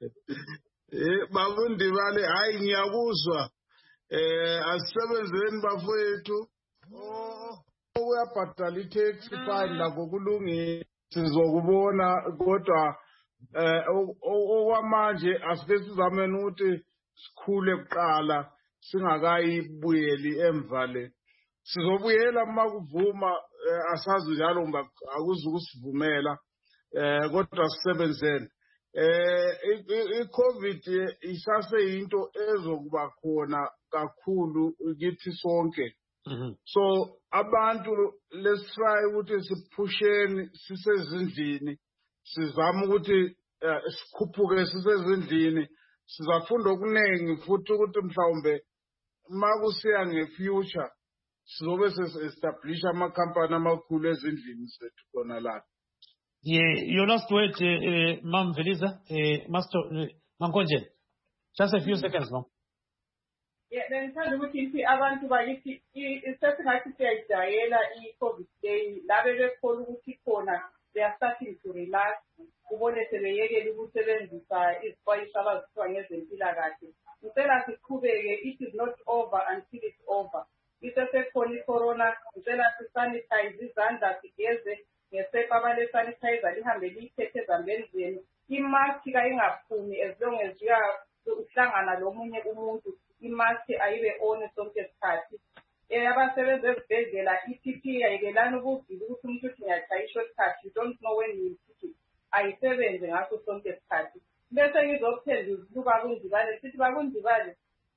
eh baba undibali hayi ngiyakuzwa eh asebenzeni bafowethu uyabhadala itax fine lakho kulungile sizokubona kodwa eh okwamanje asike sizameni ukuthi sikhule kuqala singakayibuyeli emvale sizobuyela makuvuma asazi njalo ngoba akuzukusivumela eh kodwa sisebenzeni eh iCovid isase into ezokuba khona kakhulu kithi sonke. So abantu let's try ukuthi siphusheni sisezindlini sizama ukuthi sikhuphuke sisezindlini sizafunda okuningi futhi ukuthi mhlawumbe makusiya ngefuture sizobe sesi-establish ama-company amakhulu ezindlini zethu khona la. Yeah, your last word, uh, uh, Ma'am Velisa, uh, Master uh, Mankonje. Just a few seconds, Ma'am. Yeah, then tell me if abantu bayithi isesingathi siyayijayela i-COVID day labe bekhona ukuthi khona they are starting to relax. Ubone sebeyekela ukusebenzisa izixwayiso abazithiwa ngezempilakahle. Ngicela siqhubeke, it is not over until it's over. Isesekhona i-corona, ngicela sisanitize izandla sigeze ngesepa abale sanitizer lihambe liyiphethe ezandleni zenu. Imask kayingaphumi as long as uhlangana lomunye umuntu, imask ayibe on sonke isikhathi. Eh abasebenza ezibhedlela i-P P E ayikelana ukuvila ukuthi umuntu uthi ngiyachaya i-shortcut, you don't know when you will ayisebenze ngaso sonke isikhathi. Bese ngizophendula ukuba kunjibale sithi bakunjibale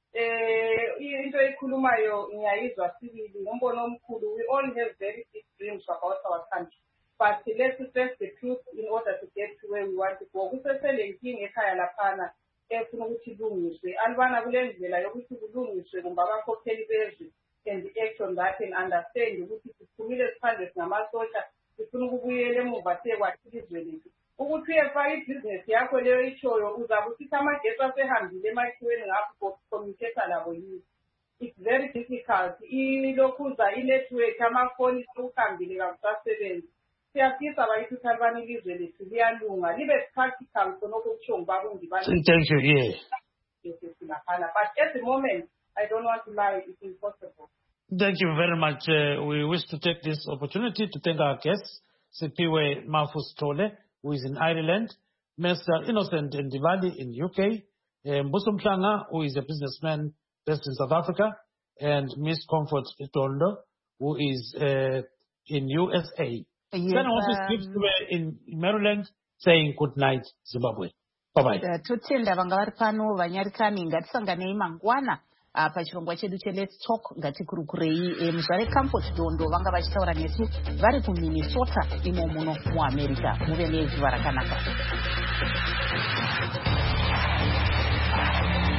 eh into ekhulumayo ngiyayizwa sibili ngombono omkhulu. We all have very big dreams about our country, but let's face the truth in order to get to where we want to go. Kusesele inkinga ekhaya laphana efuna ukuthi kulungiswe alibana kule ndlela yokuthi kulungiswe kumbe abakhokheli bezwe and act on that and understand ukuthi siphumile siphandle singamasosha sifuna ukubuyela emuva sekwathi izwe lethu ukuthi uyefaka ibhizinesi yakho leyo ishoyo uzabe usithi amagesi asehambile emakhiweni ngapho communicate labo yini. It's very difficult. Ilokhuza i-network amafoni ukuhambile kakusasebenzi. Siyafisa abayithi ukuthi ilizwe lethu liyalunga libe practical khona okutsho ngibaba undibane. Thank you. Yeah. But at the moment, I don't want to lie, it's impossible. Thank you very much. Uh, we wish to take this opportunity to thank our guests, Sipiwe Mafus-Tole, who is in Ireland, Mister Innocent Ndibali in U K, uh, Mbuso Mhlanga, who is a businessman based in South Africa, and Miss Comfort Tondo, who is uh, in U S A. Yes, Then office gives um, in Maryland saying good night, Zimbabwe. Bye-bye. Uh, tutenda vanga vari pano vanyarikani ngatisanganei mangwana uh, pachirongwa chedu che-Let's Talk ngatikurukurei muzvare Comfort Dondo vanga vachitaura nesu vari kuMinnesota imo muno muAmerica. Muve nezuva rakanaka.